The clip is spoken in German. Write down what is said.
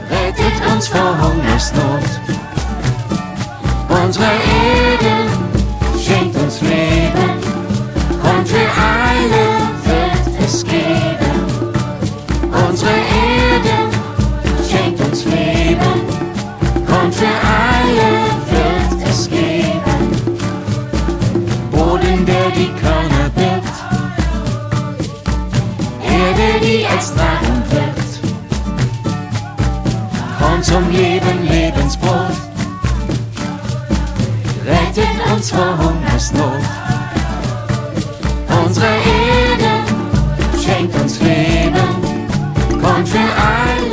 rettet uns vor Hungersnot. Unsere Erde schenkt uns Leben und für alle wird es geben. Unsere Erde schenkt uns Leben und für alle wird es geben. Boden, der die Körner birgt, Erde, die als Nahrung wirkt, Korn zum Leben, Lebensbrot, rettet uns vor Hungersnot. Unsere Erde schenkt uns Leben, Korn für alle